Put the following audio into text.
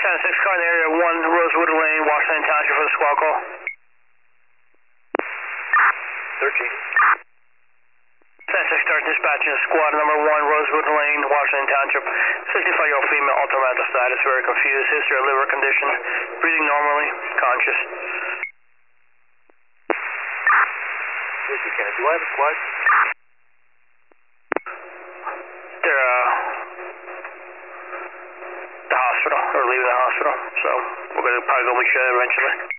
10-6, car in the area, 1 Rosewood Lane, Washington Township for the squad call. 13. 10-6, start dispatching squad number 1, Rosewood Lane, Washington Township. 65-year-old female, altered mental status, very confused, history of liver condition, breathing normally, conscious. Mr. Kennedy, do I have a squad? They're, the hospital, or leaving the hospital, so we're going to probably go meet you eventually.